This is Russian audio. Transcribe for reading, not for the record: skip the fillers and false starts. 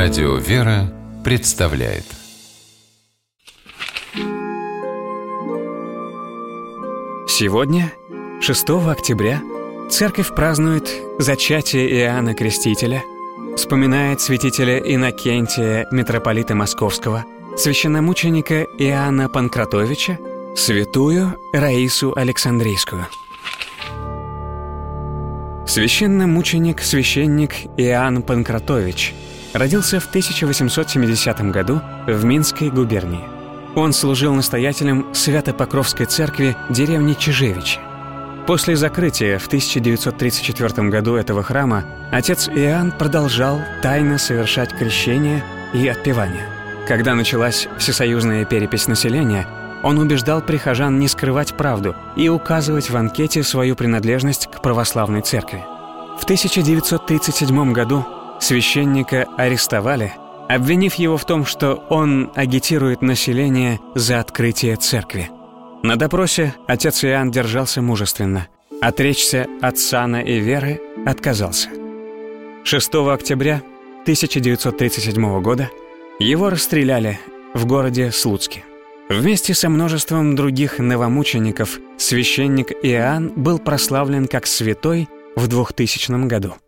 Радио «Вера» представляет. Сегодня, 6 октября, Церковь празднует зачатие Иоанна Крестителя, вспоминает святителя Иннокентия, митрополита Московского, священномученика Иоанна Панкратовича, святую Раису Александрийскую. Священномученик-священник Иоанн Панкратович родился в 1870 году в Минской губернии. Он служил настоятелем Свято-Покровской церкви деревни Чижевичи. После закрытия в 1934 году этого храма отец Иоанн продолжал тайно совершать крещение и отпевание. Когда началась всесоюзная перепись населения, он убеждал прихожан не скрывать правду и указывать в анкете свою принадлежность к православной церкви. В 1937 году священника арестовали, обвинив его в том, что он агитирует население за открытие церкви. На допросе отец Иоанн держался мужественно. Отречься от сана и веры отказался. 6 октября 1937 года его расстреляли в городе Слуцке. Вместе со множеством других новомучеников священник Иоанн был прославлен как святой в 2000 году.